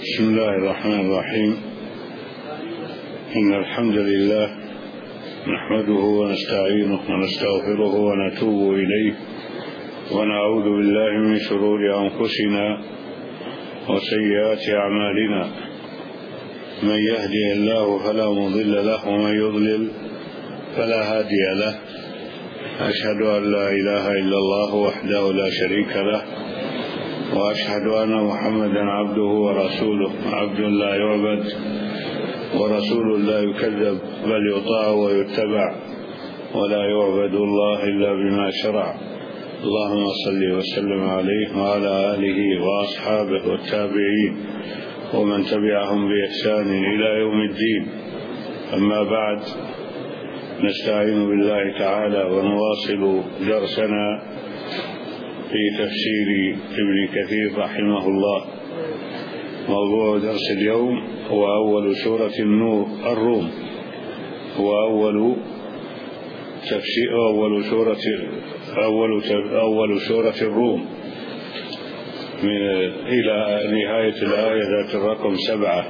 بسم الله الرحمن الرحيم. إن الحمد لله نحمده ونستعينه ونستغفره ونتوب إليه ونعوذ بالله من شرور أنفسنا وسيئات أعمالنا. من يهدي الله فلا مضل له ومن يضلل فلا هادي له. أشهد أن لا إله إلا الله وحده لا شريك له، وأشهد أن محمدا عبده ورسوله، عبد لا يعبد ورسول لا يكذب، بل يطاع ويتبع، ولا يعبد الله إلا بما شرع. اللهم صل وسلم عليه وعلى آله وأصحابه والتابعين ومن تبعهم بإحسان إلى يوم الدين. أما بعد، نستعين بالله تعالى ونواصل درسنا في تفسير ابن كثير رحمه الله. موضوع درس اليوم هو أول سورة الروم، هو أول سورة الروم إلى نهاية الآية ذات الرقم 7.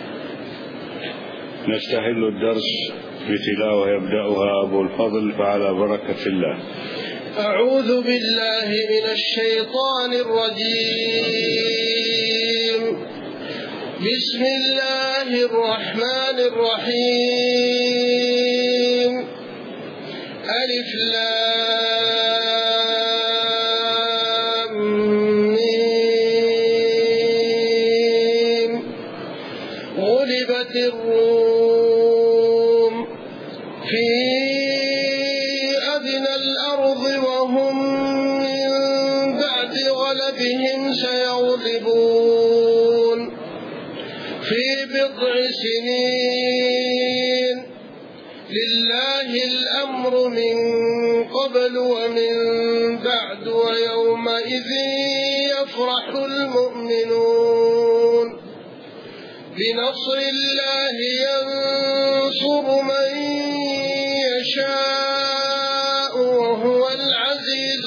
نستهل الدرس بتلاوة يبدأها أبو الفضل، فعلى بركة الله. أعوذ بالله من الشيطان الرجيم. بسم الله الرحمن الرحيم. ألف لام ميم. غلبت الروم في أدنى الأرض وهم من بعد غلبهم سيغلبون في بضع سنين. لله الأمر من قبل ومن بعد، ويومئذ يفرح المؤمنون. بنصر الله ينصر من يشاء وهو العزيز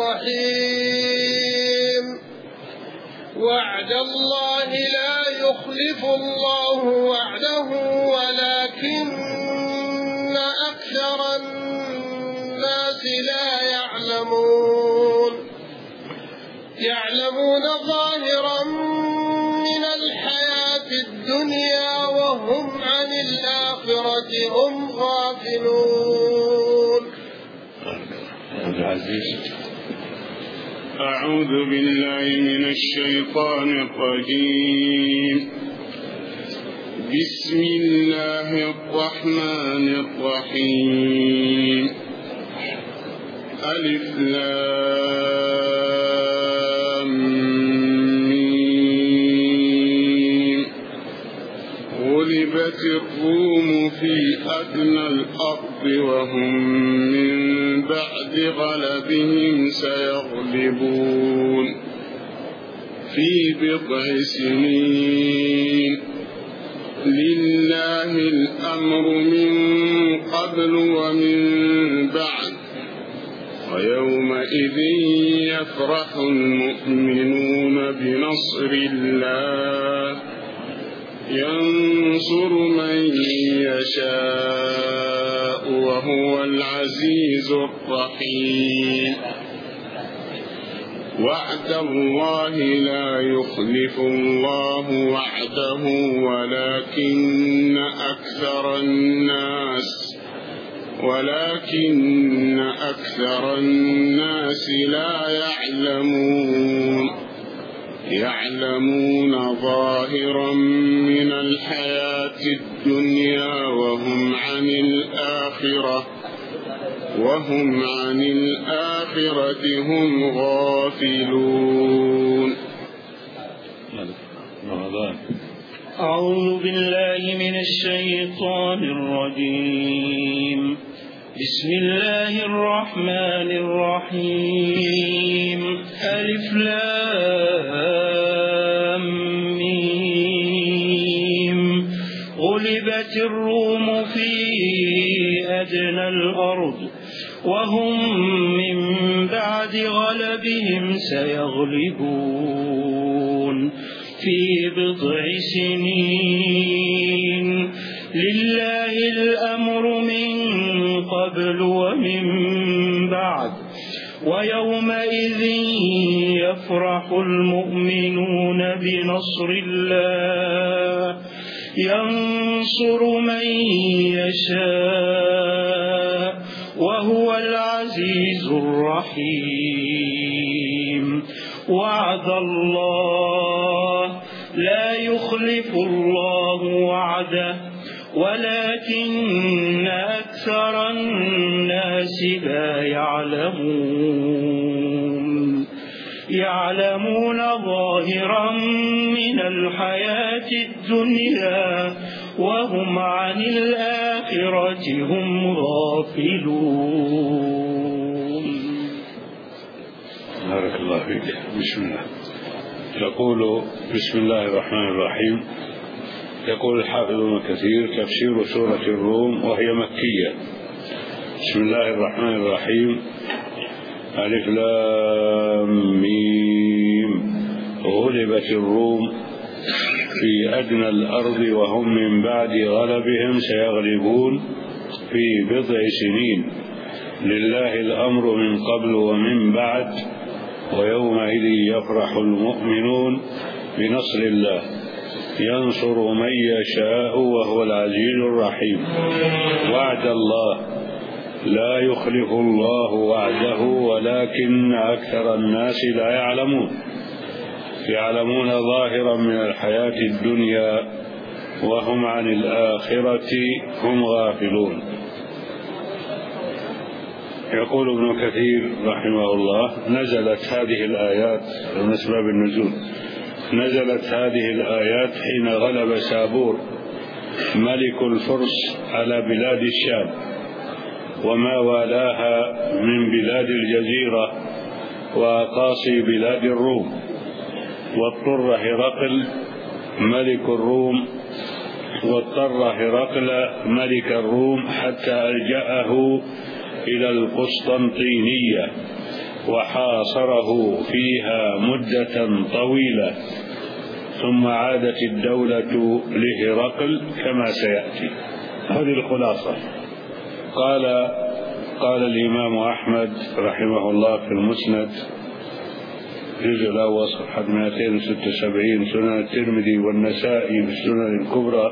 الرحيم. وعد الله لا يخلف الله وعده ولكن أكثر الناس لا يعلمون ظاهرا من الحياة الدنيا وهم عن الآخرة هم غافلون. أعوذ بالله من الشيطان الرجيم. بسم الله الرحمن الرحيم. ألف لام ميم. غلبت الروم في أدنى الأرض وهم من بعد غلبهم سيغلبون في بضع سنين. لله الأمر من قبل ومن بعد، ويومئذ يفرح المؤمنون. بنصر الله ينصر من يشاء وهو العزيز الرحيم. وعد الله لا يخلف الله وعده ولكن أكثر الناس لا يعلمون ظاهرا من الحياة الدنيا وهم عن الآخرة هم غافلون. أعوذ بالله من الشيطان الرجيم. بسم الله الرحمن الرحيم. ألف لام ميم. غلبت الروم في أدنى الأرض وهم من بعد غلبهم سيغلبون في بضع سنين لله الأمر من قبل ومن بعد ويومئذ يفرح المؤمنون بنصر الله ينصر من يشاء وهو العزيز الرحيم وعد الله لا يخلف الله وعده ولكن أكثر الناس لا يعلمون ظاهرا من الحياة الدنيا وهم عن الآخرة هم غافلون. بارك الله فيك. بسم الله. يقول بسم الله الرحمن الرحيم. يقول الحافظ ابن كثير تفسير سورة الروم وهي مكية. بسم الله الرحمن الرحيم. ألف لام ميم غلبت الروم في أدنى الأرض وهم من بعد غلبهم سيغلبون في بضع سنين لله الأمر من قبل ومن بعد ويومئذ يفرح المؤمنون بنصر الله ينصر من يشاء وهو العزيز الرحيم. وعد الله لا يخلف الله وعده ولكن أكثر الناس لا يعلمون ظاهرا من الحياة الدنيا وهم عن الآخرة هم غافلون. يقول ابن كثير رحمه الله نزلت هذه الآيات من أسباب النزول. نزلت هذه الآيات حين غلب سابور ملك الفرس على بلاد الشام وما والاها من بلاد الجزيرة وأقاصي بلاد الروم واضطر هرقل ملك الروم حتى ألجأه إلى القسطنطينية وحاصره فيها مدة طويلة ثم عادت الدولة لهرقل كما سيأتي. هذه الخلاصة. قال الإمام أحمد رحمه الله في المسند الجزء الأول صفحة 276 سنن الترمذي والنسائي في السنن الكبرى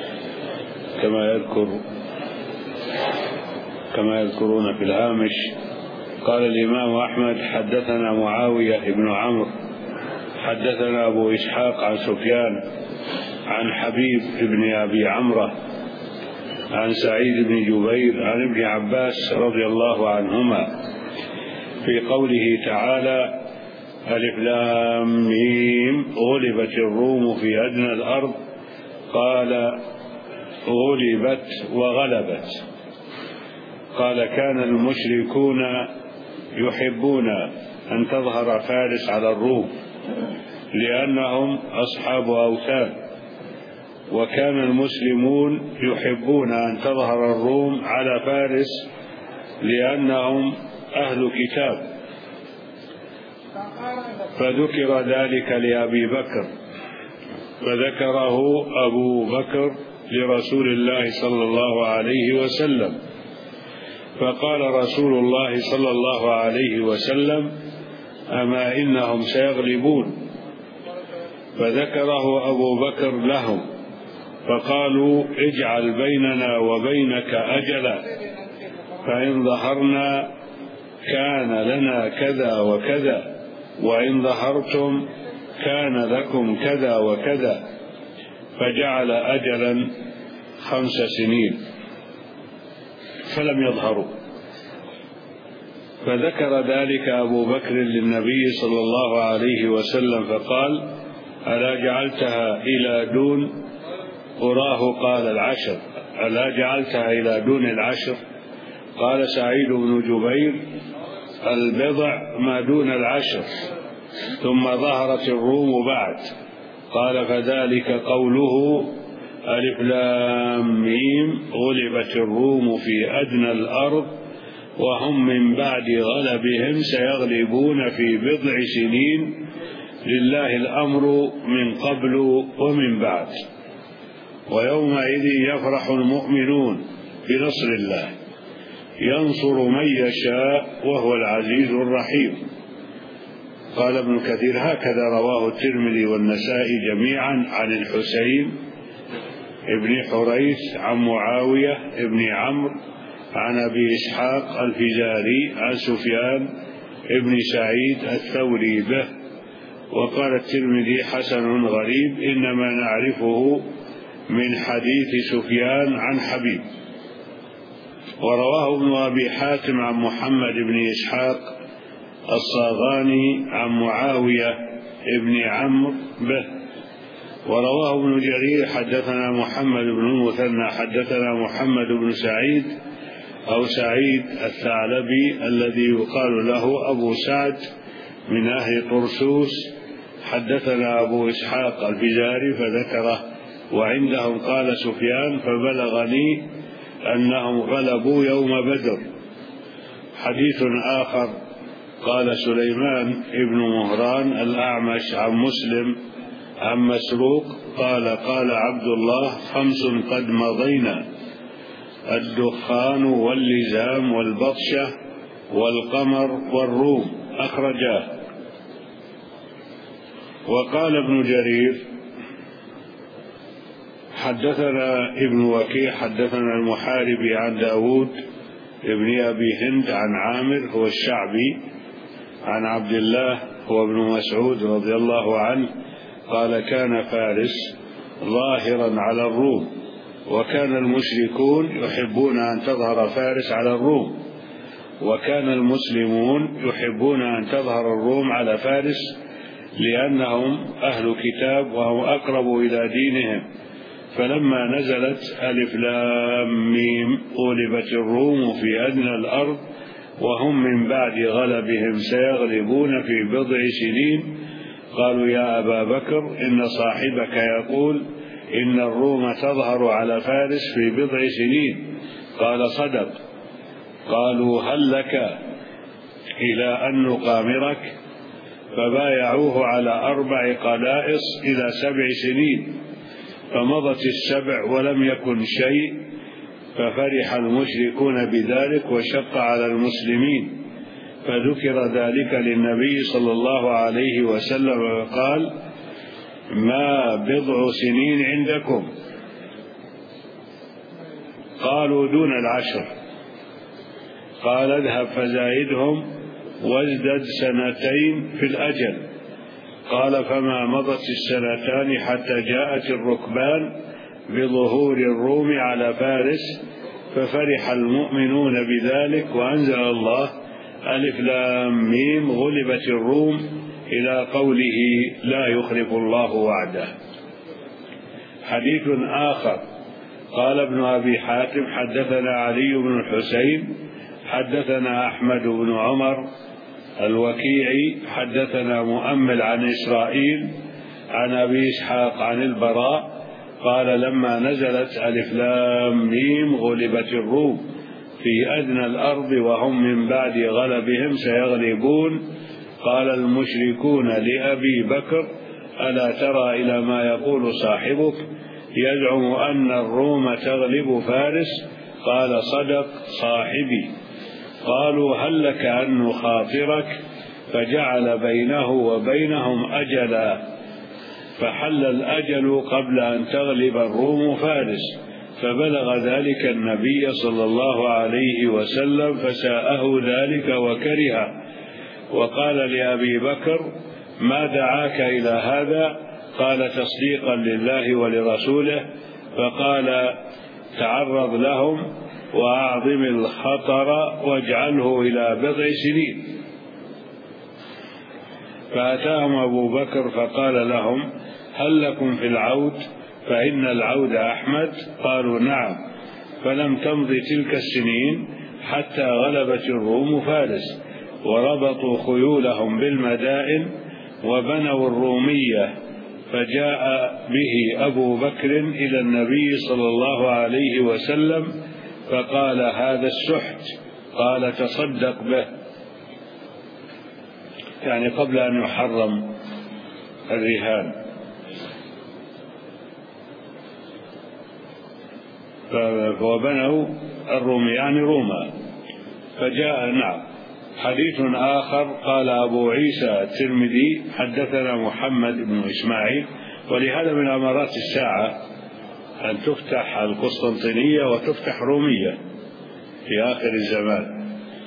كما يذكرون في الهامش. قال الإمام أحمد حدثنا معاوية بن عمرو حدثنا أبو إسحاق عن سفيان عن حبيب بن أبي عمرة عن سعيد بن جبير عن ابن عباس رضي الله عنهما في قوله تعالى ألف لام ميم غلبت الروم في أدنى الأرض قال غلبت وغلبت. قال كان المشركون يحبون أن تظهر فارس على الروم لأنهم أصحاب أوثان وكان المسلمون يحبون أن تظهر الروم على فارس لأنهم أهل كتاب فذكر ذلك لأبي بكر فذكره أبو بكر لرسول الله صلى الله عليه وسلم فقال رسول الله صلى الله عليه وسلم أما إنهم سيغلبون فذكره أبو بكر لهم فقالوا اجعل بيننا وبينك أجلا فإن ظهرنا كان لنا كذا وكذا وإن ظهرتم كان لكم كذا وكذا فجعل أجلا 5 سنين فلم يظهروا فذكر ذلك أبو بكر للنبي صلى الله عليه وسلم فقال ألا جعلتها إلى دون أراه قال 10 ألا جعلتها إلى دون 10 قال سعيد بن جبير البضع ما دون 10 ثم ظهرت الروم بعد قال فذلك قوله ألف لام ميم غلبت الروم في أدنى الأرض وهم من بعد غلبهم سيغلبون في بضع سنين لله الأمر من قبل ومن بعد، ويومئذ يفرح المؤمنون بنصر الله ينصر من يشاء وهو العزيز الرحيم. قال ابن كثير: هكذا رواه الترمذي والنسائي جميعا عن الحسين ابن حريث عن معاوية ابن عمرو عن أبي إسحاق الفزاري عن سفيان ابن سعيد الثوري به. وقال الترمذي: حسن غريب، إنما نعرفه من حديث سفيان عن حبيب. ورواه ابن أبي حاتم عن محمد بن إسحاق الصاغاني عن معاوية ابن عمرو به. ورواه ابن جرير: حدثنا محمد بن المثنى حدثنا محمد بن سعيد أو سعيد الثعلبي الذي يقال له أبو سعد من أهل طرسوس، حدثنا أبو إسحاق الفزاري فذكره، وعندهم قال سفيان: فبلغني أنهم غلبوا يوم بدر. حديث آخر قال سليمان ابن مهران الأعمش عن مسلم عن مسروق قال: قال عبد الله: 5 قد مضينا: الدخان واللزام والبطشة والقمر والروم، أخرجاه. وقال ابن جرير: حدثنا ابن وكيع حدثنا المحاربي عن داود ابن أبي هند عن عامر هو الشعبي عن عبد الله هو ابن مسعود رضي الله عنه قال: كان فارس ظاهرا على الروم، وكان المشركون يحبون أن تظهر فارس على الروم، وكان المسلمون يحبون أن تظهر الروم على فارس لأنهم أهل كتاب وهم أقرب إلى دينهم. فلما نزلت ألف لام ميم غلبت الروم في أدنى الأرض وهم من بعد غلبهم سيغلبون في بضع سنين، قالوا: يا أبا بكر إن صاحبك يقول إن الروم تظهر على فارس في بضع سنين. قال: صدق. قالوا: هل لك إلى أن نقامرك؟ فبايعوه على 4 قلائص إلى 7 سنين، فمضت 7 ولم يكن شيء، ففرح المشركون بذلك وشق على المسلمين، فذكر ذلك للنبي صلى الله عليه وسلم وقال: ما بضع سنين عندكم؟ قالوا: دون 10. قال: اذهب فزايدهم وازدد 2 في الأجل. قال: فما مضت 2 حتى جاءت الركبان بظهور الروم على فارس، ففرح المؤمنون بذلك، وأنزل الله: ألف لام ميم غلبت الروم إلى قوله: لا يخلف الله وعده. حديث آخر قال ابن أبي حاتم: حدثنا علي بن الحسين حدثنا أحمد بن عمر الوكيعي حدثنا مؤمل عن إسرائيل عن أبي إسحاق عن البراء قال: لما نزلت ألف لام ميم غلبت الروم في أدنى الأرض وهم من بعد غلبهم سيغلبون، قال المشركون لأبي بكر: ألا ترى إلى ما يقول صاحبك يزعم أن الروم تغلب فارس؟ قال: صدق صاحبي. قالوا: هل لك أن نخاطرك؟ فجعل بينه وبينهم أجلا، فحل الأجل قبل أن تغلب الروم فارس، فبلغ ذلك النبي صلى الله عليه وسلم فساءه ذلك وكره، وقال لأبي بكر: ما دعاك إلى هذا؟ قال: تصديقا لله ولرسوله. فقال: تعرض لهم وأعظم الخطر واجعله إلى بضع سنين. فأتاهم أبو بكر فقال لهم: هل لكم في العود؟ فإن العود أحمد. قالوا: نعم. فلم تمض تلك السنين حتى غلبت الروم فارس، وربطوا خيولهم بالمدائن وبنوا الرومية، فجاء به أبو بكر إلى النبي صلى الله عليه وسلم فقال: هذا السحت. قال: تصدق به، يعني قبل أن يحرم الرهان. وبنوا الروميان روما. فجاء حديث آخر قال أبو عيسى الترمذي حدثنا محمد بن إسماعيل. ولهذا من أمارات الساعة أن تفتح القسطنطينية وتفتح رومية في آخر الزمان.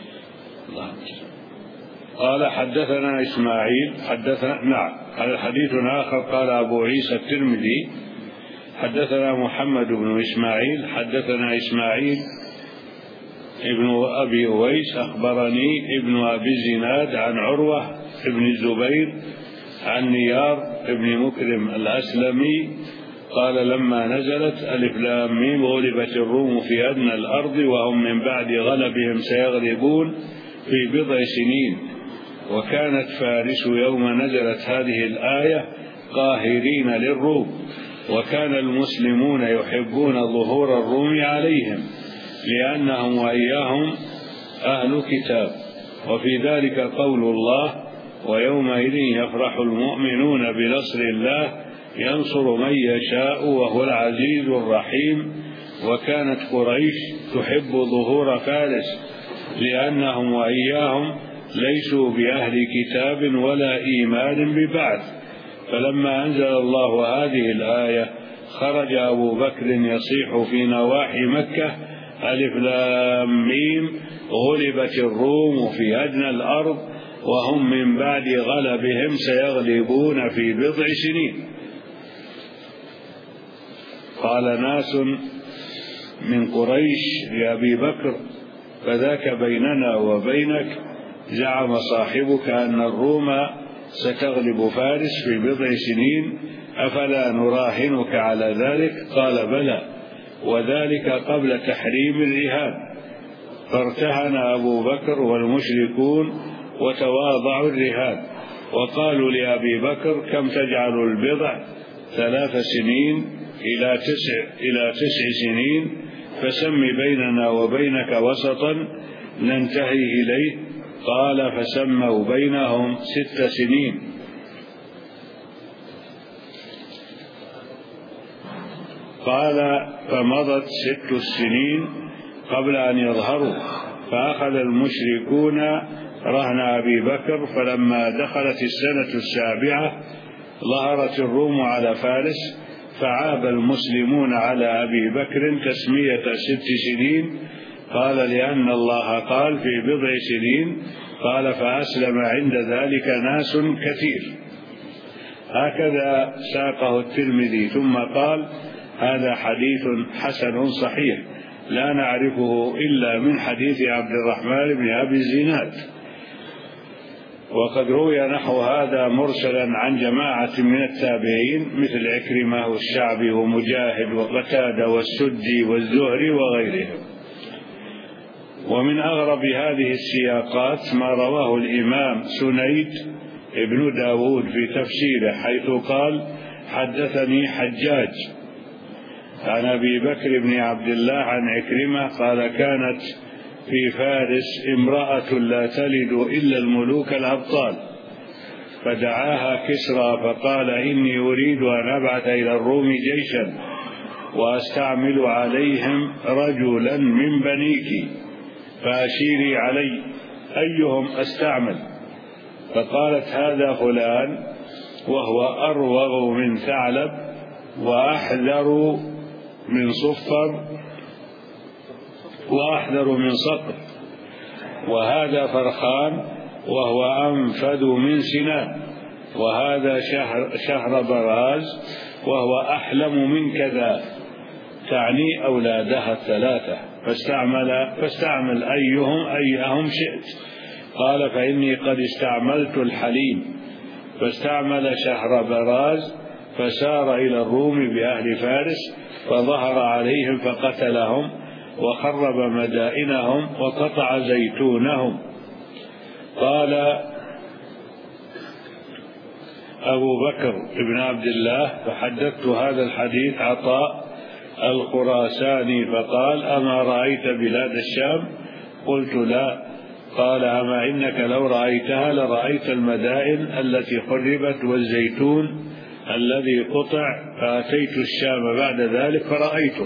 قال حدثنا إسماعيل على حديث آخر قال أبو عيسى الترمذي حدثنا محمد بن إسماعيل حدثنا إسماعيل ابن أبي أويس أخبرني ابن أبي الزناد عن عروة ابن الزبير عن نيار ابن مكرم الأسلمي قال لما نزلت ألف لام ميم غلبت الروم في أدنى الأرض وهم من بعد غلبهم سيغلبون في بضع سنين. وكانت فارس يوم نزلت هذه الآية قاهرين للروم، وكان المسلمون يحبون ظهور الروم عليهم لأنهم وإياهم أهل كتاب. وفي ذلك قول الله ويومئذ يفرح المؤمنون بنصر الله ينصر من يشاء وهو العزيز الرحيم. وكانت قريش تحب ظهور فارس لأنهم وإياهم ليسوا بأهل كتاب ولا إيمان ببعث. فلما أنزل الله هذه الآية خرج أبو بكر يصيح في نواحي مكة ألف لام ميم غلبت الروم في أدنى الأرض وهم من بعد غلبهم سيغلبون في بضع سنين. قال ناس من قريش لأبي بكر فذاك بيننا وبينك، زعم صاحبك أن الروم ستغلب فارس في بضع سنين، أفلا نراهنك على ذلك؟ قال بلى، وذلك قبل تحريم الرهان. فارتهن أبو بكر والمشركون وتواضعوا الرهان، وقالوا لأبي بكر كم تجعل البضع؟ 3 سنين إلى 9 سنين، فسم بيننا وبينك وسطا ننتهي إليه. قال فسموا بينهم 6 سنين. قال فمضت 6 سنين قبل أن يظهروا، فأخذ المشركون رهن أبي بكر. فلما دخلت السنة 7 ظهرت الروم على فارس، فعاب المسلمون على أبي بكر تسمية 6 سنين. قال لأن الله قال في بضع سنين. قال فأسلم عند ذلك ناس كثير. هكذا ساقه الترمذي ثم قال هذا حديث حسن صحيح لا نعرفه إلا من حديث عبد الرحمن بن أبي الزناد. وقد روي نحو هذا مرسلا عن جماعة من التابعين مثل عكرمة والشعبي ومجاهد وقتادة والسدي والزهري وغيرهم. ومن أغرب هذه السياقات ما رواه الإمام سنيد ابن داود في تفسيره، حيث قال حدثني حجاج عن أبي بكر بن عبد الله عن عكرمة قال كانت في فارس امرأة لا تلد إلا الملوك الأبطال، فدعاها كسرى فقال إني أريد أن أبعث إلى الروم جيشا وأستعمل عليهم رجلا من بنيك، فأشيري علي أيهم أستعمل. فقالت هذا فلان وهو أروغ من ثعلب وأحذر من صفر وأحذر من صقر، وهذا فرخان وهو أنفذ من سنان، وهذا شهر براز وهو أحلم من كذا، تعني أولادها 3. فاستعمل أيهم شئت. قال فإني قد استعملت الحليم. فاستعمل شهر براز فسار إلى الروم بأهل فارس فظهر عليهم فقتلهم وخرب مدائنهم وقطع زيتونهم. قال أبو بكر بن عبد الله فحدثت هذا الحديث عطاء الخراساني فقال أما رأيت بلاد الشام؟ قلت لا. قال أما إنك لو رأيتها لرأيت المدائن التي خربت والزيتون الذي قطع، فأتيت الشام بعد ذلك فرأيته.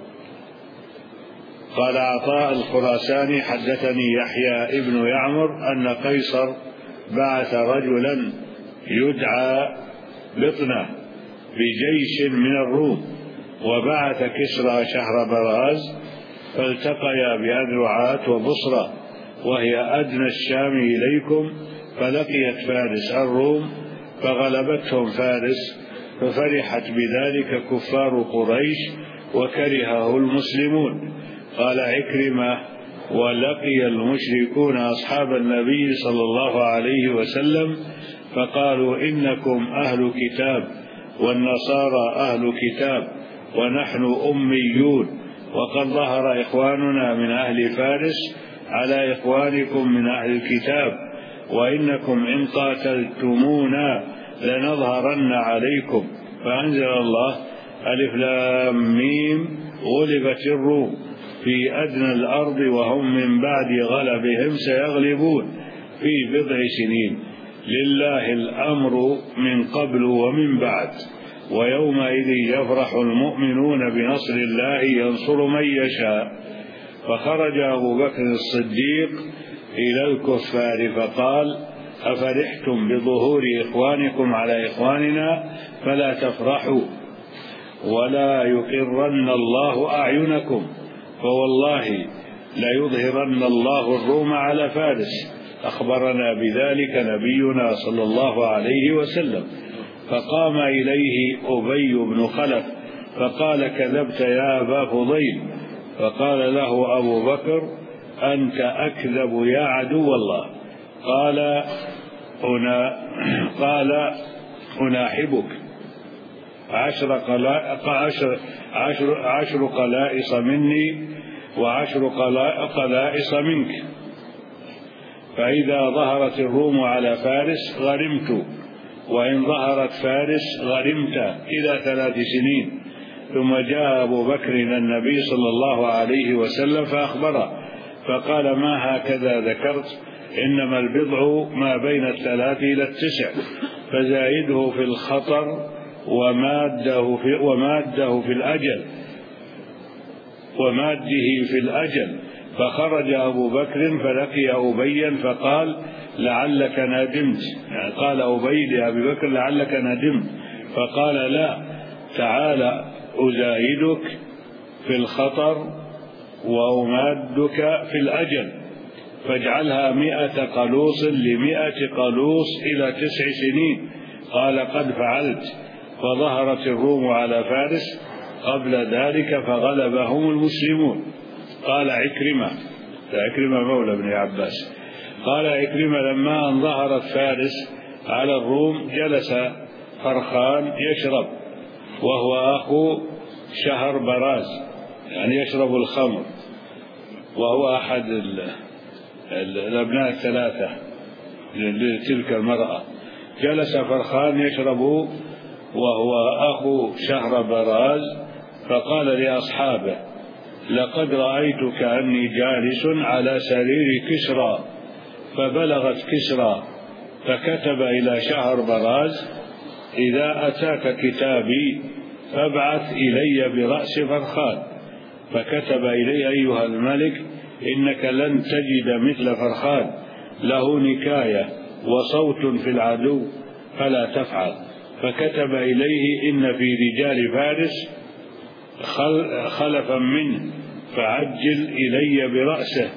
قال عطاء الخراساني حدثني يحيى ابن يعمر أن قيصر بعث رجلا يدعى بطنة بجيش من الروم، وبعث كسرى شهربراز، فالتقيا بأذرعات وبصرة وهي أدنى الشام إليكم، فلقيت فارس الروم فغلبتهم فارس، ففرحت بذلك كفار قريش وكرهه المسلمون. قال عكرمة: ولقي المشركون أصحاب النبي صلى الله عليه وسلم فقالوا إنكم أهل كتاب والنصارى أهل كتاب ونحن أميون، وقد ظهر إخواننا من أهل فارس على إخوانكم من أهل الكتاب، وإنكم إن قاتلتمونا لنظهرن عليكم. فأنزل الله: ألف لام ميم غلبت الروم في أدنى الأرض وهم من بعد غلبهم سيغلبون في بضع سنين، لله الأمر من قبل ومن بعد، ويومئذ يفرح المؤمنون بنصر الله ينصر من يشاء. فخرج أبو بكر الصديق إلى الكفار فقال: أفرحتم بظهور إخوانكم على إخواننا؟ فلا تفرحوا ولا يقرن الله أعينكم، فوالله ليظهرن الله الروم على فارس، أخبرنا بذلك نبينا صلى الله عليه وسلم. فقام إليه أبي بن خلف فقال: كذبت يا أبا فضيل. فقال له أبو بكر: أنت أكذب يا عدو الله. قال: أناحبك 10 قلائص مني و10 قلائص منك، فإذا ظهرت الروم على فارس غرمت، وإن ظهرت فارس غرمت إلى 3 سنين. ثم جاء أبو بكر إلى النبي صلى الله عليه وسلم فأخبره، فقال: ما هكذا ذكرت؟ إنما البضع ما بين 3 إلى 9، فزايده في الخطر وماده في الأجل. فخرج أبو بكر فلقي أبيا فقال: لعلك ندمت. يعني قال أبي لأبي بكر: لعلك ندمت. فقال: لا، تعال أزايدك في الخطر وأمادك في الأجل، فاجعلها 100 قلوص ل100 قلوص إلى 9 سنين. قال: قد فعلت. فظهرت الروم على فارس قبل ذلك فغلبهم المسلمون. قال عكرمة مولى ابن عباس: قال عكرمة: لما أن ظهرت فارس على الروم جلس فرخان يشرب، وهو أخو شهربراز، يعني يشرب الخمر، وهو أحد الأبناء 3 لتلك المرأة. جلس فرخان يشرب وهو أخو شهربراز، فقال لأصحابه: لقد رأيت كأني جالس على سرير كسرى. فبلغت كسرى فكتب إلى شهربراز: إذا أتاك كتابي فابعث إلي برأس فرخان. فكتب إلي: أيها الملك، إنك لن تجد مثل فرخان، له نكاية وصوت في العدو، فلا تفعل. فكتب إليه: إن في رجال فارس خلفا منه، فعجل إلي برأسه.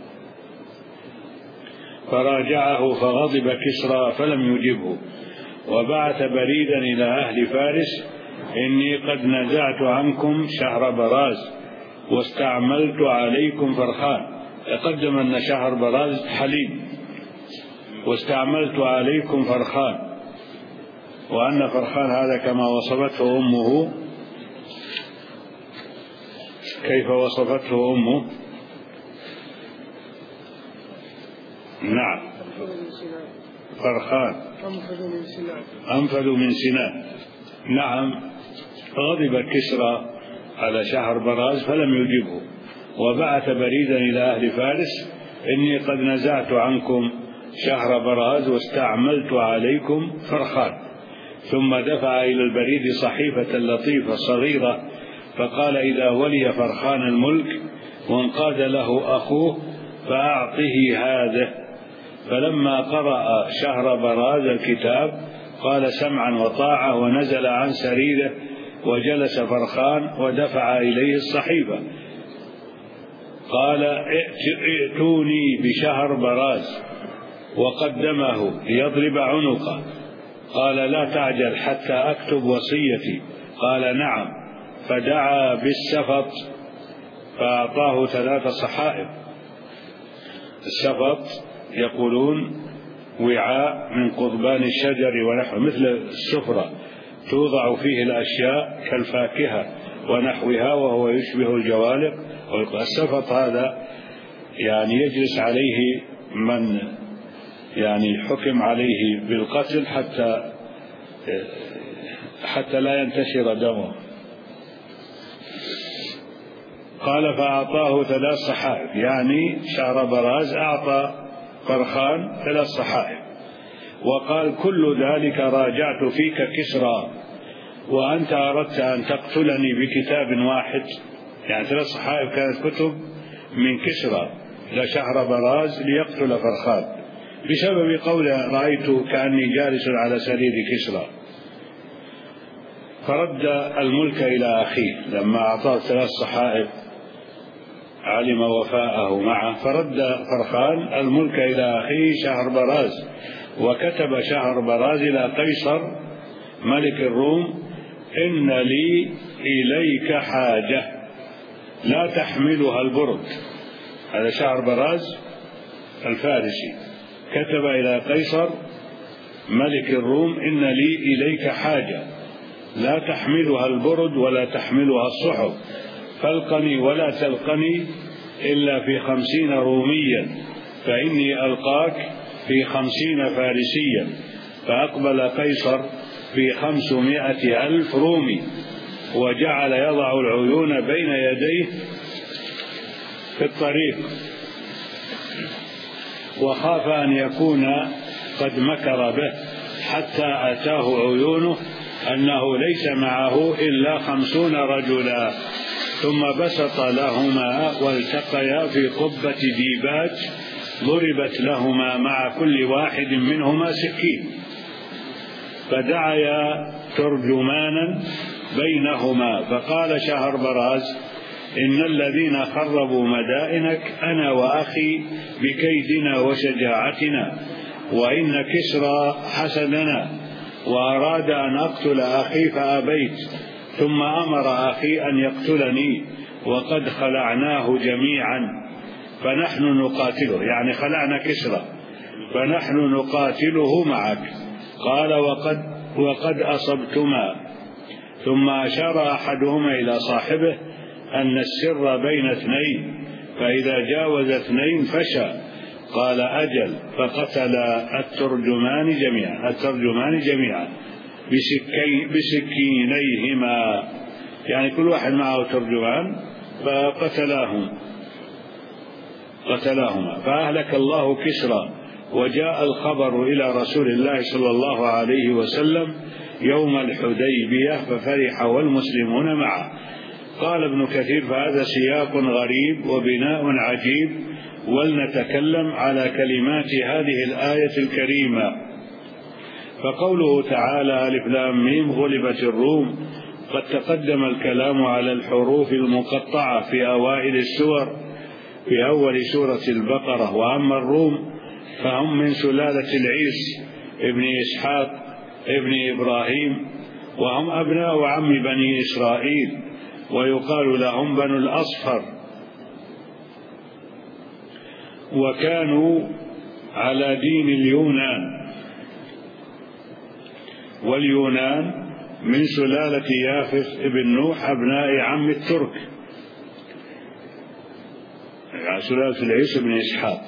فراجعه فغضب كسرى فلم يجبه، وبعث بريدا إلى أهل فارس: إني قد نزعت عنكم شهربراز واستعملت عليكم فرخان. تقدم أن شهربراز حليم، واستعملت عليكم فرخان، وأن فرخان هذا كما وصفته أمه. كيف وصفته أمه؟ نعم، فرخان أنفذ من سنان. نعم. غضب كسرى على شهربراز فلم يجبه، وبعث بريدا إلى أهل فارس إني قد نزعت عنكم شهر براز واستعملت عليكم فرخان. ثم دفع إلى البريد صحيفة لطيفة صغيرة فقال إذا ولي فرخان الملك وانقاد له أخوه فأعطه هذا. فلما قرأ شهر براز الكتاب قال سمعا وطاعة ونزل عن سريره وجلس فرخان ودفع إليه الصحيفة. قال ائتوني بشهر براز وقدمه ليضرب عنقه. قال لا تعجل حتى أكتب وصيتي. قال نعم. فدعا بالسفط فأعطاه 3 صحائف. السفط يقولون وعاء من قضبان الشجر ونحو مثل السفرة توضع فيه الأشياء كالفاكهة ونحوها وهو يشبه الجوالق. السفط هذا يعني يجلس عليه من يعني حكم عليه بالقتل حتى لا ينتشر دمه. قال فأعطاه 3 صحائف، يعني شهر براز أعطى فرخان 3 صحائف، وقال كل ذلك راجعت فيك كسرى وأنت أردت أن تقتلني بكتاب واحد. يعني 3 صحائف كانت كتب من كسرى لشهر براز ليقتل فرخان بسبب قوله رأيت كأني جالس على سرير كسرى. فرد الملك إلى أخيه لما أعطاه 3 صحائف علم وفاءه معه، فرد فرخان الملك إلى أخيه شهر براز، وكتب شهر براز إلى قيصر ملك الروم إن لي إليك حاجة لا تحملها البرد. هذا شهر براز الفارسي كتب إلى قيصر ملك الروم إن لي إليك حاجة لا تحملها البرد ولا تحملها الصحف، فالقني ولا تلقني إلا في 50 روميا فإني ألقاك في 50 فارسيا. فأقبل قيصر في 500,000 رومي وجعل يضع العيون بين يديه في الطريق، وخاف أن يكون قد مكر به حتى أتاه عيونه أنه ليس معه إلا 50 رجلا. ثم بسط لهما والتقيا في قبة ديباج ضربت لهما مع كل واحد منهما سكين، فدعيا ترجمانا بينهما فقال شهر براز إن الذين خربوا مدائنك أنا وأخي بكيدنا وشجاعتنا، وإن كسرى حسدنا وأراد أن أقتل أخي فأبيت، ثم أمر أخي أن يقتلني وقد خلعناه جميعا فنحن نقاتله، يعني خلعنا كسرى فنحن نقاتله معك. قال وقد أصبتما. ثم أشار أحدهما إلى صاحبه أن السر بين 2، فإذا جاوز 2 فشى. قال أجل. فقتل الترجمان جميعا بسكينيهما، يعني كل واحد معه ترجمان فقتلاهما فأهلك الله كسرى. وجاء الخبر إلى رسول الله صلى الله عليه وسلم يوم الحديبية ففرح والمسلمون معه. قال ابن كثير فهذا سياق غريب وبناء عجيب، ولنتكلم على كلمات هذه الآية الكريمة. فقوله تعالى ألف لام ميم غلبت الروم، قد تقدم الكلام على الحروف المقطعة في أوائل السور في أول سورة البقرة. وأما الروم فهم من سلالة العيس ابن إسحاق ابن إبراهيم، وهم أبناء عم بني إسرائيل، ويقال لهم بنو الأصفر، وكانوا على دين اليونان، واليونان من سلالة يافث ابن نوح أبناء عم الترك، يعني سلالة العيس ابن إسحاق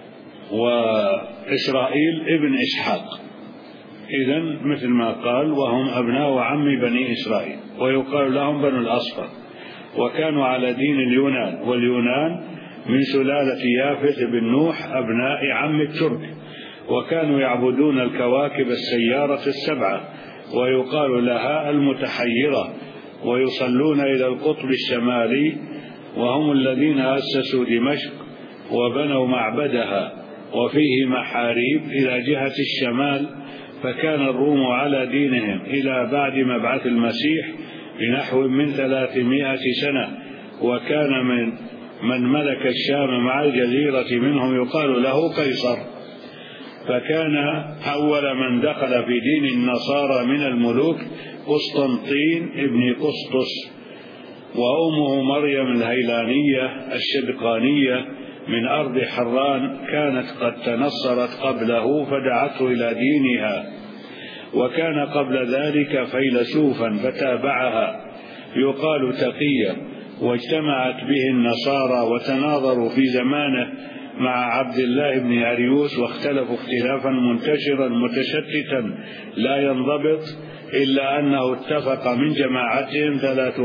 وإسرائيل ابن إسحاق. إذن مثل ما قال وهم أبناء عم بني إسرائيل، ويقال لهم بنو الأصفر، وكانوا على دين اليونان، واليونان من سلالة يافث بن نوح أبناء عم الترك، وكانوا يعبدون الكواكب السيارة السبعة ويقال لها المتحيرة، ويصلون إلى القطب الشمالي، وهم الذين أسسوا دمشق وبنوا معبدها وفيه محاريب إلى جهة الشمال. فكان الروم على دينهم إلى بعد مبعث المسيح بنحو من 300 سنة، وكان من ملك الشام مع الجزيرة منهم يقال له قيصر. فكان أول من دخل في دين النصارى من الملوك قسطنطين ابن قسطس، وأمه مريم الهيلانية الشدقانية من أرض حران، كانت قد تنصرت قبله فدعته إلى دينها. وكان قبل ذلك فيلسوفا فتابعها يقال تقيا، واجتمعت به النصارى وتناظروا في زمانه مع عبد الله بن أريوس، واختلفوا اختلافا منتشرا متشتتا لا ينضبط، إلا أنه اتفق من جماعتهم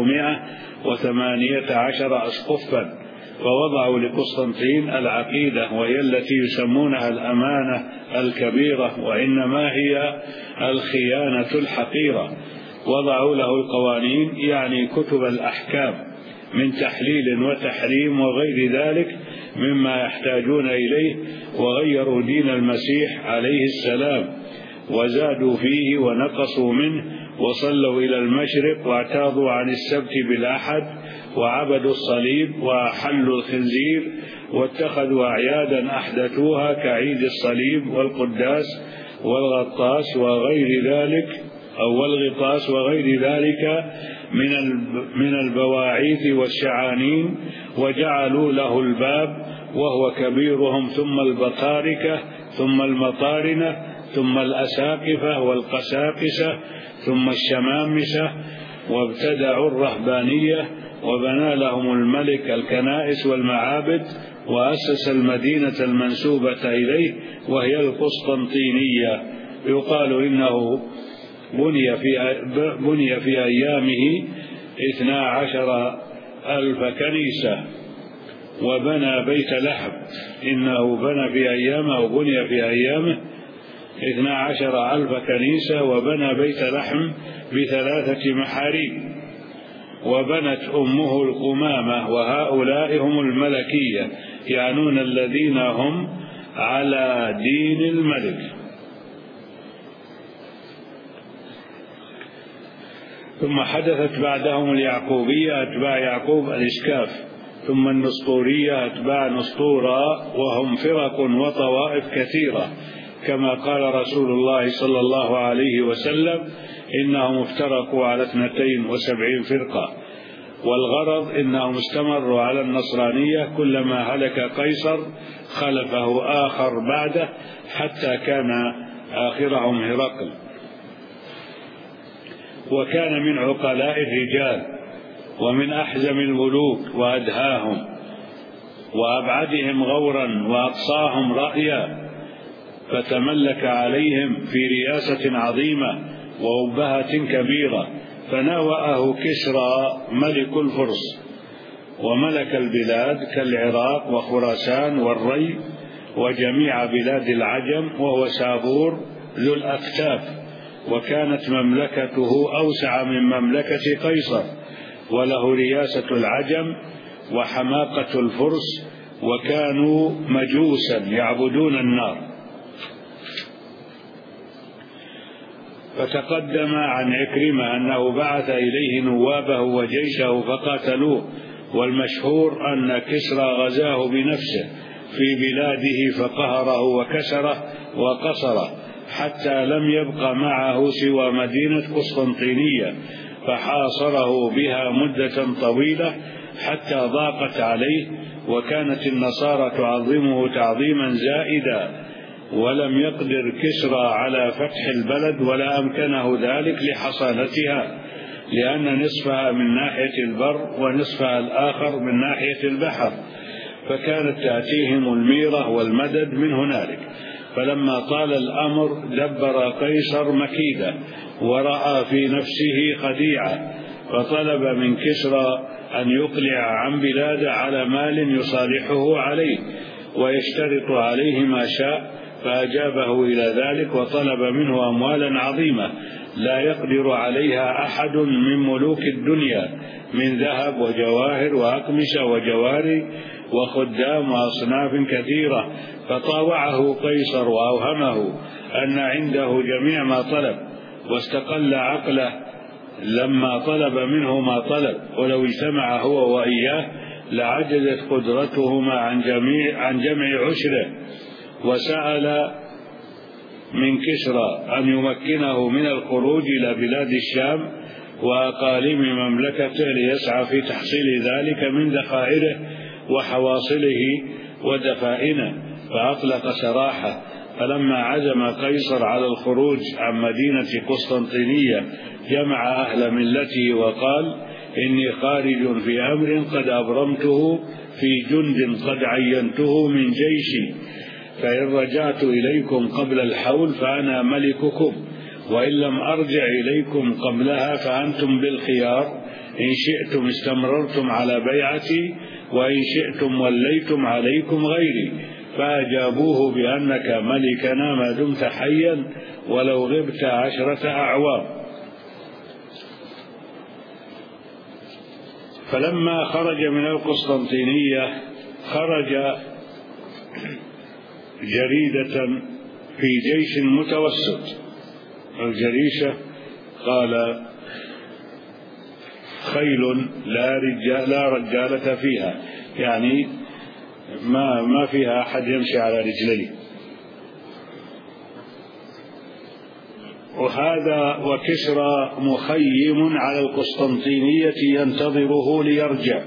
318 أسقفا، فوضعوا لقسطنطين العقيدة، وهي التي يسمونها الأمانة الكبيرة، وإنما هي الخيانة الحقيرة. وضعوا له القوانين، يعني كتب الأحكام من تحليل وتحريم وغير ذلك مما يحتاجون إليه، وغيروا دين المسيح عليه السلام وزادوا فيه ونقصوا منه، وصلوا إلى المشرق واعتاضوا عن السبت بالأحد، وعبدوا الصليب وحلوا الخنزير، واتخذوا أعيادا أحدثوها كعيد الصليب والقداس والغطاس وغير ذلك والغطاس وغير ذلك من البواعيث والشعانين، وجعلوا له الباب وهو كبيرهم، ثم البطاركة، ثم المطارنة، ثم الأساقفة والقساقسة، ثم الشمامسة، وابتدعوا الرهبانية، وبنى لهم الملك الكنائس والمعابد، وأسس المدينة المنسوبة إليه وهي القسطنطينية. يقال إنه بني في أيامه 12,000 كنيسة، وبنى بيت لحم. إنه بني في أيامه 12,000 كنيسة، وبنى بيت لحم ب3 محاريب، وبنت أمه القمامة، وهؤلاء هم الملكية، يعنون الذين هم على دين الملك. ثم حدثت بعدهم اليعقوبية أتباع يعقوب الإسكاف، ثم النسطورية أتباع نسطورة، وهم فرق وطوائف كثيرة، كما قال رسول الله صلى الله عليه وسلم إنهم افترقوا على 72 فرقة، والغرض إنهم استمروا على النصرانية، كلما هلك قيصر خلفه آخر بعده، حتى كان آخرهم هرقل. وكان من عقلاء الرجال ومن أحزم الملوك وأدهاهم وأبعدهم غورا وأقصاهم رأيا، فتملك عليهم في رياسة عظيمة وأبهة كبيرة، فناوأه كسرى ملك الفرس، وملك البلاد كالعراق وخراسان والري وجميع بلاد العجم، وهو سابور ذو الأكتاف، وكانت مملكته أوسع من مملكة قيصر، وله رياسة العجم وحماقة الفرس، وكانوا مجوسا يعبدون النار. فتقدم عن عكرمة أنه بعث إليه نوابه وجيشه فقاتلوه، والمشهور أن كسرى غزاه بنفسه في بلاده فقهره وكسره وقصره، حتى لم يبق معه سوى مدينة قسطنطينية، فحاصره بها مدة طويلة حتى ضاقت عليه، وكانت النصارى تعظمه تعظيما زائدا، ولم يقدر كسرى على فتح البلد ولا أمكنه ذلك لحصانتها، لأن نصفها من ناحية البر ونصفها الآخر من ناحية البحر، فكانت تأتيهم الميرة والمدد من هنالك. فلما طال الأمر دبر قيصر مكيدة، ورأى في نفسه خديعة، فطلب من كسرى أن يقلع عن بلاده على مال يصالحه عليه ويشترط عليه ما شاء، فأجابه إلى ذلك وطلب منه أموالا عظيمة لا يقدر عليها أحد من ملوك الدنيا من ذهب وجواهر وأقمشة وجواري وخدام وأصناف كثيرة، فطاوعه قيصر وأوهمه أن عنده جميع ما طلب، واستقل عقله لما طلب منه ما طلب، ولو اجتمع هو وإياه لعجزت قدرتهما عن جمع عشره. وسأل من كسرى أن يمكنه من الخروج إلى بلاد الشام وأقاليم مملكته ليسعى في تحصيل ذلك من ذخائره وحواصله ودفائنه، فأطلق سراحه. فلما عزم قيصر على الخروج عن مدينة قسطنطينية جمع أهل ملته وقال: إني خارج في أمر قد أبرمته في جند قد عينته من جيشي، فإن رجعت إليكم قبل الحول فأنا ملككم، وإن لم أرجع إليكم قبلها فأنتم بالخيار، إن شئتم استمررتم على بيعتي وإن شئتم وليتم عليكم غيري. فأجابوه بأنك ملكنا ما دمت حيا ولو غبت 10 أعوام. فلما خرج من القسطنطينية خرج جريدة في جيش متوسط. الجريشة قال: خيل لا رجالة فيها، يعني ما فيها أحد يمشي على رجليه. وكسرى مخيم على القسطنطينية ينتظره ليرجع.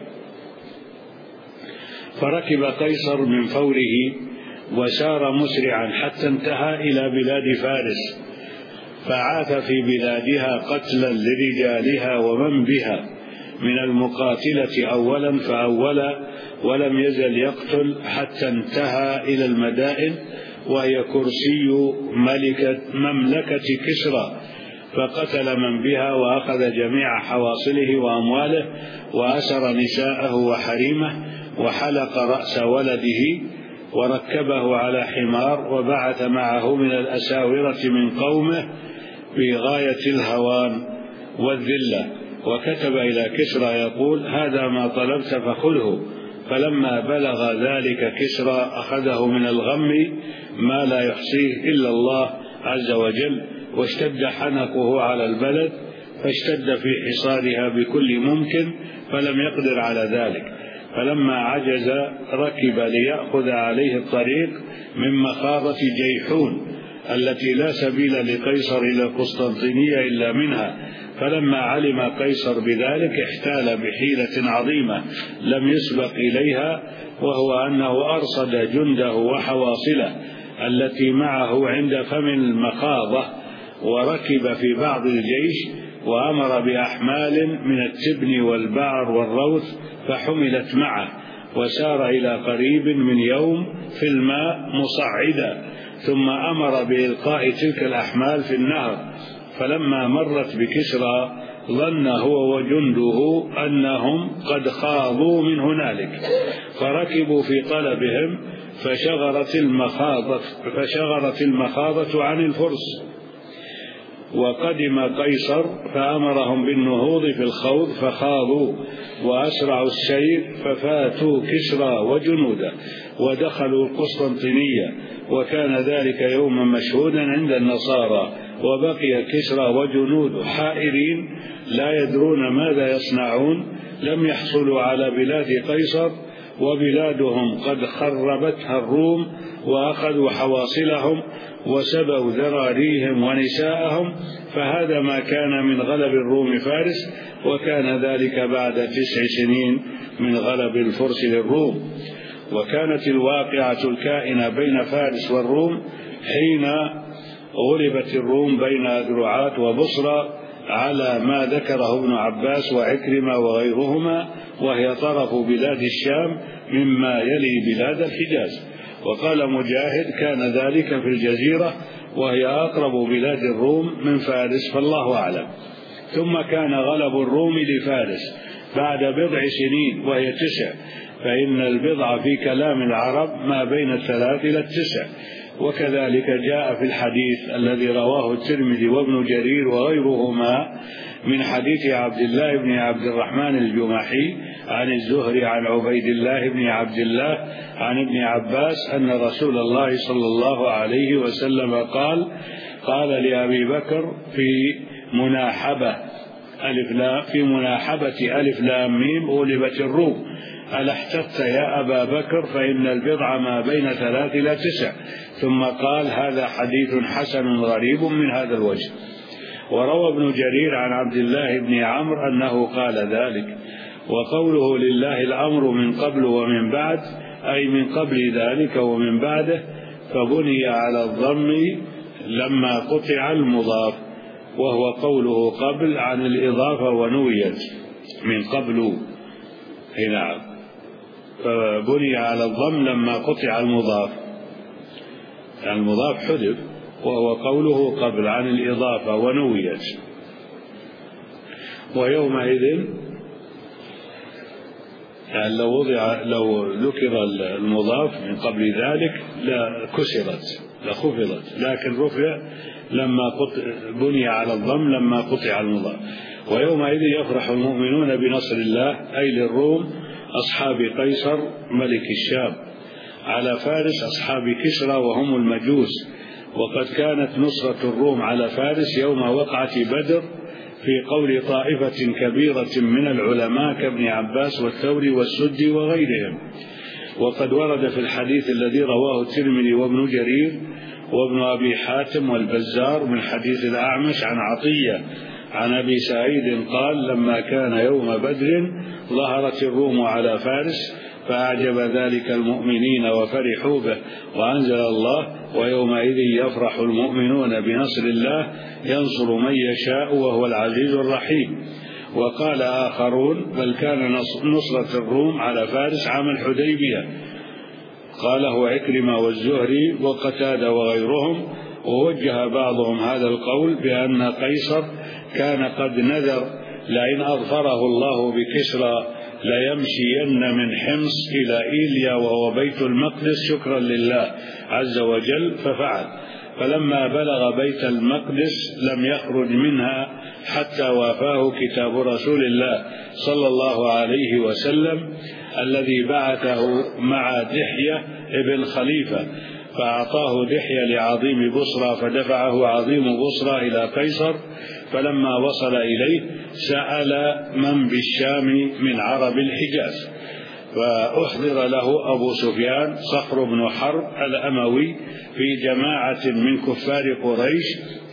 فركب قيصر من فوره وسار مسرعا حتى انتهى إلى بلاد فارس، فعاث في بلادها قتلا لرجالها ومن بها من المقاتلة أولا فأولا، ولم يزل يقتل حتى انتهى إلى المدائن وهي كرسي مملكة كسرى، فقتل من بها وأخذ جميع حواصله وأمواله وأسر نساءه وحريمه وحلق رأس ولده وركبه على حمار وبعث معه من الأساورة من قومه في غاية الهوان والذلة، وكتب إلى كسرى يقول: هذا ما طلبت فخذه. فلما بلغ ذلك كسرى أخذه من الغم ما لا يحصيه إلا الله عز وجل، واشتد حنقه على البلد فاشتد في حصارها بكل ممكن فلم يقدر على ذلك. فلما عجز ركب ليأخذ عليه الطريق من مخاضة جيحون التي لا سبيل لقيصر إلى القسطنطينية إلا منها. فلما علم قيصر بذلك احتال بحيلة عظيمة لم يسبق إليها، وهو أنه أرصد جنده وحواصله التي معه عند فم المخاضة، وركب في بعض الجيش وأمر بأحمال من التبن والبعر والروث فحملت معه، وسار إلى قريب من يوم في الماء مصعدا، ثم أمر بإلقاء تلك الأحمال في النهر. فلما مرت بكسرى ظن هو وجنده أنهم قد خاضوا من هنالك، فركبوا في طلبهم فشغرت المخاضة عن الفرس. وقدم قيصر فأمرهم بالنهوض في الخوض فخاضوا وأسرعوا السير ففاتوا كسرى وجنوده ودخلوا القسطنطينية، وكان ذلك يوما مشهودا عند النصارى. وبقي كسرى وجنوده حائرين لا يدرون ماذا يصنعون، لم يحصلوا على بلاد قيصر وبلادهم قد خربتها الروم وأخذوا حواصلهم وسبوا ذراريهم ونساءهم، فهذا ما كان من غلب الروم فارس، وكان ذلك بعد 9 سنين من غلب الفرس للروم. وكانت الواقعة الكائنة بين فارس والروم حين غلبت الروم بين أذرعات وبصرى على ما ذكره ابن عباس وعكرمة وغيرهما، وهي طرف بلاد الشام مما يلي بلاد الحجاز. وقال مجاهد: كان ذلك في الجزيرة وهي أقرب بلاد الروم من فارس، فالله أعلم. ثم كان غلب الروم لفارس بعد بضع سنين وهي 9، فإن البضع في كلام العرب ما بين 3 إلى 9. وكذلك جاء في الحديث الذي رواه الترمذي وابن جرير وغيرهما من حديث عبد الله بن عبد الرحمن الجمحي عن الزهري عن عبيد الله بن عبد الله عن ابن عباس أن رسول الله صلى الله عليه وسلم قال لأبي بكر في مناحبة ألف لام ميم غلبت الروم: ألا احتجت يا أبا بكر فإن البضع ما بين 3 إلى 9. ثم قال: هذا حديث حسن غريب من هذا الوجه. وروى ابن جرير عن عبد الله بن عمرو أنه قال ذلك. وقوله لله الأمر من قبل ومن بعد أي من قبل ذلك ومن بعده، فبني على الضم لما قطع المضاف، وهو قوله قبل عن الإضافة ونويت من قبل هنا، فبني على الضم لما قطع المضاف، يعني المضاف حذف، وهو قوله قبل عن الإضافة ونويت. ويومئذ يعني لو ذكر المضاف من قبل ذلك لخفضت، لكن رفع لما بني على الضم لما قطع المضاف. ويومئذ يفرح المؤمنون بنصر الله أي للروم أصحاب قيصر ملك الشام على فارس أصحاب كسرى وهم المجوس. وقد كانت نصرة الروم على فارس يوم وقعة بدر في قول طائفة كبيرة من العلماء كابن عباس والثوري والسدي وغيرهم. وقد ورد في الحديث الذي رواه الترمذي وابن جرير وابن أبي حاتم والبزار من حديث الأعمش عن عطية عن أبي سعيد قال: لما كان يوم بدر ظهرت الروم على فارس فأعجب ذلك المؤمنين وفرحوا به، وأنزل الله: ويومئذ يفرح المؤمنون بنصر الله ينصر من يشاء وهو العزيز الرحيم. وقال آخرون: بل كان نصرة الروم على فارس عام الحديبية، قاله عكرمة والزهري وقتادة وغيرهم. ووجه بعضهم هذا القول بأن قيصر كان قد نذر لئن أظفره الله بكسرى ليمشين من حمص إلى إيليا وهو بيت المقدس شكرا لله عز وجل، ففعل. فلما بلغ بيت المقدس لم يخرج منها حتى وافاه كتاب رسول الله صلى الله عليه وسلم الذي بعثه مع دحية ابن خليفة، فأعطاه دحية لعظيم بصرى فدفعه عظيم بصرى إلى قيصر. فلما وصل إليه سأل من بالشام من عرب الحجاز، فأحضر له أبو سفيان صخر بن حرب الأموي في جماعة من كفار قريش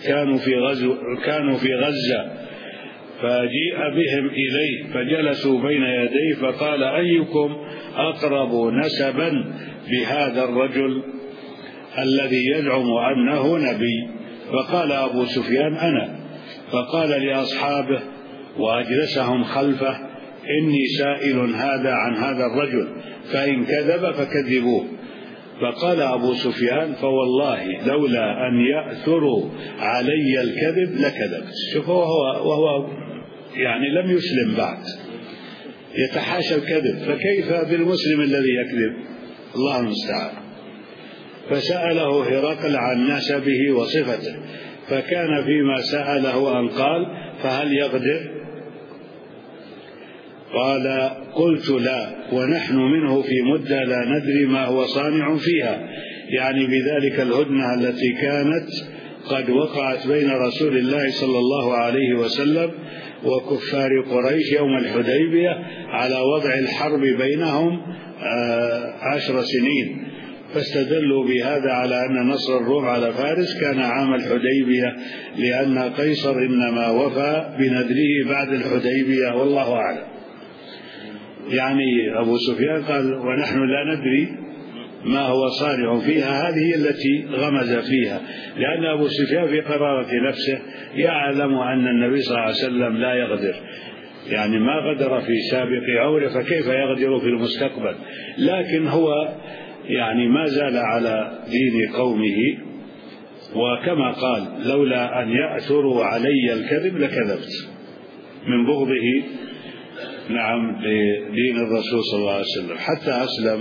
كانوا في غزة، فجيء بهم إليه فجلسوا بين يديه فقال: أيكم أقرب نسبا بهذا الرجل الذي يزعم أنه نبي؟ فقال أبو سفيان: أنا. فقال لأصحابه وأجلسهم خلفه: إني سائل هذا عن هذا الرجل، فإن كذب فكذبوه. فقال أبو سفيان: فوالله لولا أن يأثروا علي الكذب لكذبت. شوفوا، وهو يعني لم يسلم بعد، يتحاشى الكذب، فكيف بالمسلم الذي يكذب؟ الله المستعان. فسأله هرقل عن نسبه وصفته، فكان فيما سأله أن قال: فهل يغدر؟ قال: قلت: لا، ونحن منه في مدة لا ندري ما هو صانع فيها، يعني بذلك الهدنة التي كانت قد وقعت بين رسول الله صلى الله عليه وسلم وكفار قريش يوم الحديبية على وضع الحرب بينهم 10 سنين. فاستدلوا بهذا على أن نصر الروم على فارس كان عام الحديبية، لأن قيصر إنما وفى بنذره بعد الحديبية، والله أعلم. يعني أبو سفيان قال: ونحن لا ندري ما هو صانع فيها، هذه التي غمز فيها، لأن أبو سفيان في قرارة نفسه يعلم أن النبي صلى الله عليه وسلم لا يغدر، يعني ما غدر في سابق عمره فكيف يغدر في المستقبل. لكن هو يعني ما زال على دين قومه، وكما قال: لولا أن يأثروا علي الكذب لكذبت. من بغضه لدين الرسول صلى الله عليه وسلم حتى أسلم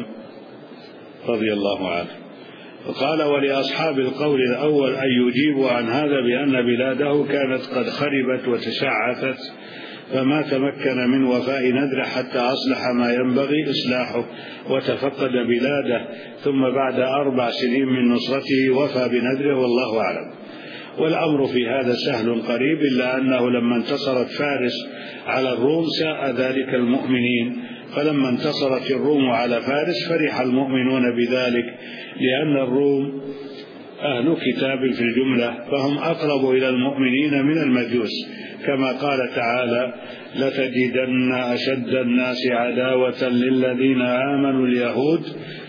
رضي الله عنه. وقال: ولأصحاب القول الأول أن يجيبوا عن هذا بأن بلاده كانت قد خربت وتشعثت، فما تمكن من وفاء نذره حتى أصلح ما ينبغي إصلاحه وتفقد بلاده، ثم بعد 4 سنين من نصرته وفى بنذره، والله أعلم. والأمر في هذا سهل قريب، إلا أنه لما انتصرت فارس على الروم ساء ذلك المؤمنين، فلما انتصرت الروم على فارس فرح المؤمنون بذلك، لأن الروم أهل كتاب في الجملة، فهم أقرب إلى المؤمنين من المجوس، كما قال تعالى: لتجدن أشد الناس عداوة للذين آمنوا اليهود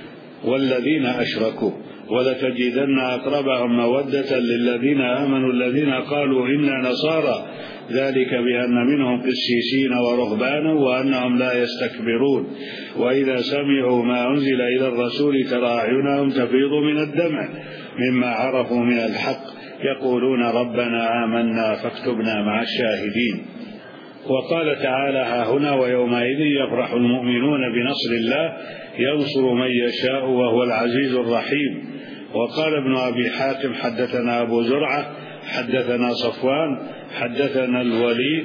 والذين أشركوا ولتجدن أقربهم مودة للذين آمنوا الذين قالوا إنا نصارى، ذلك بأن منهم قسيسين ورهبانا وأنهم لا يستكبرون، وإذا سمعوا ما أنزل إلى الرسول ترى أعينهم تفيض من الدمع مما عرفوا من الحق، يقولون ربنا آمنا فاكتبنا مع الشاهدين. وقال تعالى: ها هنا ويومئذ يفرح المؤمنون بنصر الله ينصر من يشاء وهو العزيز الرحيم. وقال ابن أبي حاتم: حدثنا أبو زرعة حدثنا صفوان حدثنا الوليد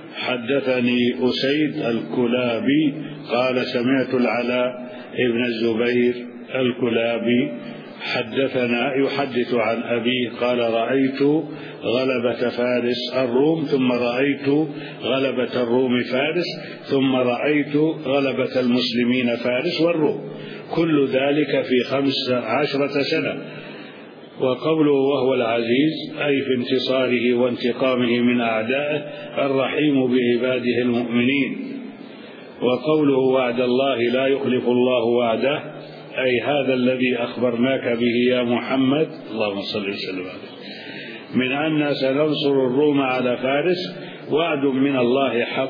حدثني أسيد الكلابي قال: سمعت العلاء ابن الزبير الكلابي حدثنا يحدث عن أبيه قال: رأيت غلبة فارس الروم، ثم رأيت غلبة الروم فارس، ثم رأيت غلبة المسلمين فارس والروم، كل ذلك في 15 سنة. وقوله وهو العزيز أي في انتصاره وانتقامه من أعدائه، الرحيم بعباده المؤمنين. وقوله وعد الله لا يخلف الله وعده، أي هذا الذي أخبرناك به يا محمد، اللهم صل وسلم عليه، من أن سننصر الروم على فارس، وعد من الله حق،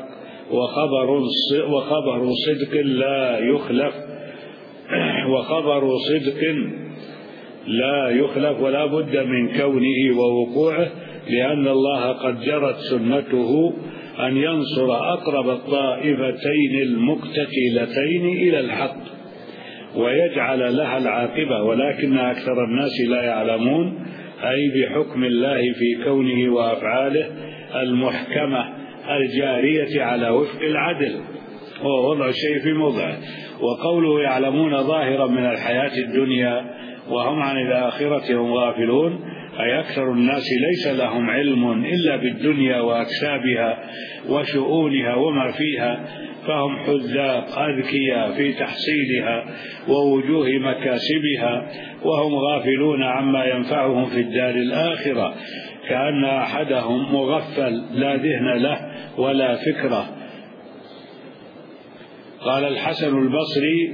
وخبر صدق لا يخلف، وخبر صدق لا يخلف، ولا بد من كونه ووقوعه، لأن الله قد جرت سنته أن ينصر أقرب الطائفتين المقتتلتين إلى الحق ويجعل لها العاقبة، ولكن أكثر الناس لا يعلمون، أي بحكم الله في كونه وأفعاله المحكمة الجارية على وفق العدل، هو وضع الشيء في موضعه. وقوله يعلمون ظاهرا من الحياة الدنيا وهم عن الآخرة هم غافلون، أي أكثر الناس ليس لهم علم إلا بالدنيا وأكسابها وشؤونها وما فيها، فهم حذاق أذكياء في تحصيلها ووجوه مكاسبها، وهم غافلون عما ينفعهم في الدار الآخرة، كأن أحدهم مغفل لا ذهن له ولا فكرة. قال الحسن البصري: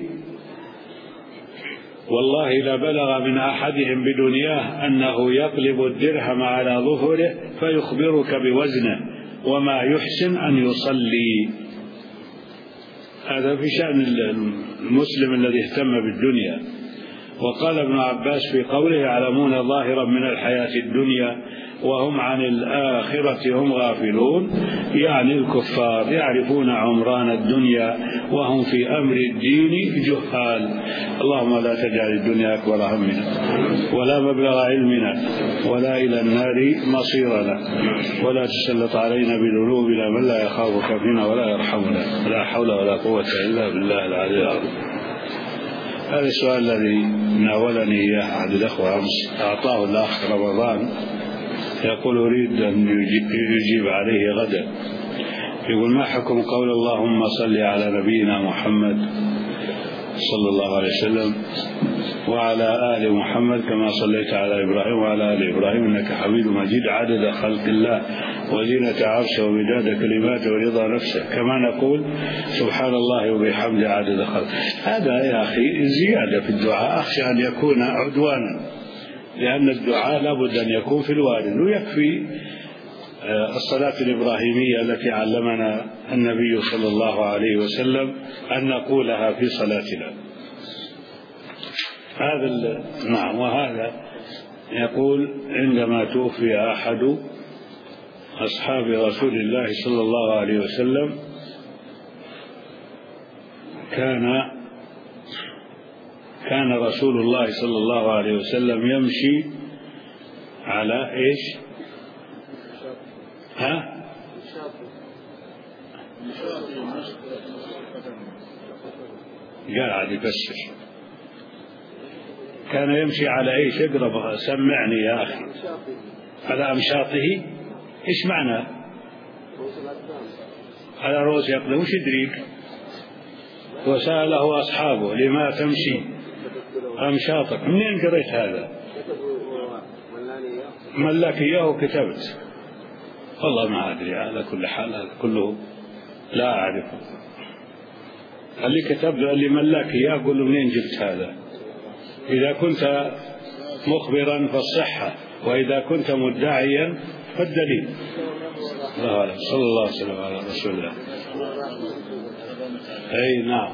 والله لبلغ من أحدهم بدنياه أنه يقلب الدرهم على ظهره فيخبرك بوزنه وما يحسن أن يصلي. هذا في شأن المسلم الذي اهتم بالدنيا. وقال ابن عباس في قوله يعلمون ظاهرا من الحياة الدنيا وهم عن الآخرة هم غافلون، يعني الكفار يعرفون عمران الدنيا وهم في أمر الدين جهال. اللهم لا تجعل الدنيا أكبر همنا ولا مبلغ علمنا ولا إلى النار مصيرنا، ولا تسلط علينا بذنوبنا من لا يخافك فينا ولا يرحمنا، لا حول ولا قوة إلا بالله العلي العظيم. هذا السؤال الذي ناولني إياه أحد الأخوة أمس، أعطاه الأخ رمضان، يقول أريد أن يجيب عليه غدا. يقول: ما حكم قول اللهم صل على نبينا محمد صلى الله عليه وسلم وعلى آل محمد كما صليت على إبراهيم وعلى آل إبراهيم إنك حميد مجيد، عدد خلق الله وزينة عرشه ومداد كلماته ورضا نفسه، كما نقول سبحان الله وبحمده عدد خلق. هذا يا أخي زيادة في الدعاء، أخشى أن يكون عدوانا، لأن الدعاء لابد أن يكون في الوارد، ويكفي الصلاة الإبراهيمية التي علمنا النبي صلى الله عليه وسلم أن نقولها في صلاتنا. هذا نعم. وهذا يقول: عندما توفي أحد أصحاب رسول الله صلى الله عليه وسلم كان رسول الله صلى الله عليه وسلم يمشي على إيش؟ قاعد يفسر. كان يمشي على إيش؟ اقرب سمعني يا أخي. على أمشاطه. إيش معنى؟ على رؤوس أقدامه. وش يدريك؟ وسأله أصحابه لما تمشي أمشاطك؟ منين قريت هذا؟ ملاك إياه وكتبت. والله ما أدري، على كل حال هذا كله لا أعرفه. اللي كتب اللي ملاك إياه قل له منين جبت هذا؟ إذا كنت مخبرا فالصحة، وإذا كنت مدعيا فالدليل. الله أعلم. صلى الله عليه وسلم على رسول الله. أي نعم.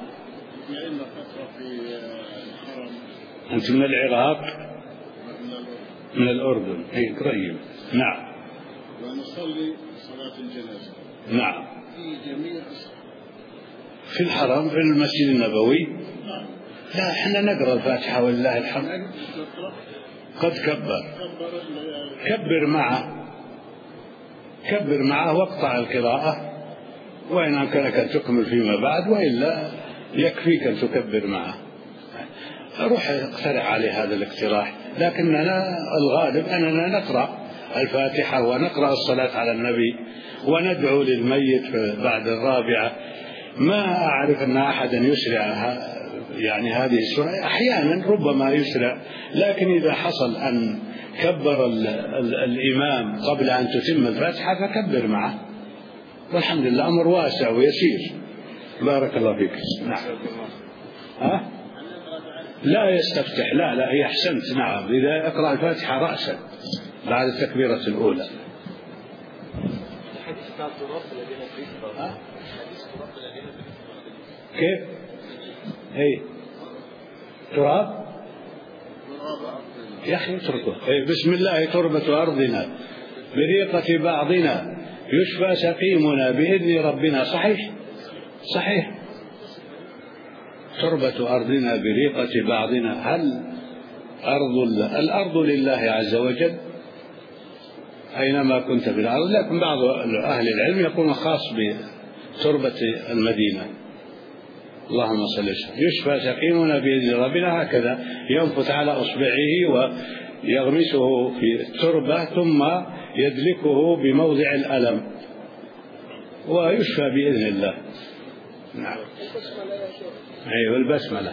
أنت من العراق؟ من الأردن. أي قريب. نعم. ونصلي صلاة الجنازة. نعم. في جميع في الحرم في المسجد النبوي. لا احنا نقرأ الفاتحة ولله الحمد. قد كبر معه واقطع القراءة، وإن أمكنك أن تكمل فيما بعد، وإلا يكفيك أن تكبر معه. روح اقترح عليه هذا الاقتراح، لكننا الغالب أننا نقرأ الفاتحة ونقرأ الصلاة على النبي وندعو للميت بعد الرابعة. ما أعرف أن أحدا يسرع يعني هذه السورة. أحيانا ربما يسرع، لكن إذا حصل أن كبر الإمام قبل أن تتم الفاتحة فكبر معه، والحمد لله أمر واسع ويسير. بارك الله فيك. نعم. لا يستفتح. لا هي أحسنت. نعم. إذا أقرأ الفاتحة رأسا بعد التكبيرة الأولى. كيف؟ أي تراب يا أخي اتركه. بسم الله تربة أرضنا بريقة بعضنا يشفى سقيمنا بإذن ربنا. صحيح. تربة أرضنا بريقة بعضنا. هل الأرض لله عز وجل أينما كنت في الأرض، لكن بعض أهل العلم يكون خاص بتربة المدينة. اللهم صل وسلم. يشفى سقيمنا بإذن ربنا. هكذا ينفث على أصبعه ويغمسه في التربة ثم يدلكه بموضع الألم ويشفى بإذن الله. نعم. أيوة البسملة.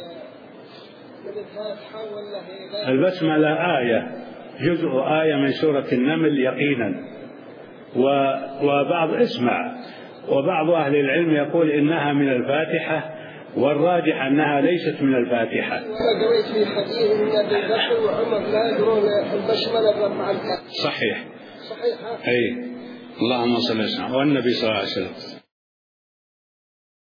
البسملة آية، جزء آية من سورة النمل يقينا. وبعض أهل العلم يقول إنها من الفاتحة، والراجح أنها ليست من الفاتحة. قريت في حديث من أبي بكر وعمر لا يدرون البسملة مع الفاتحة. صحيح. أي اللهم صل وسلم. والنبي صلى الله عليه وسلم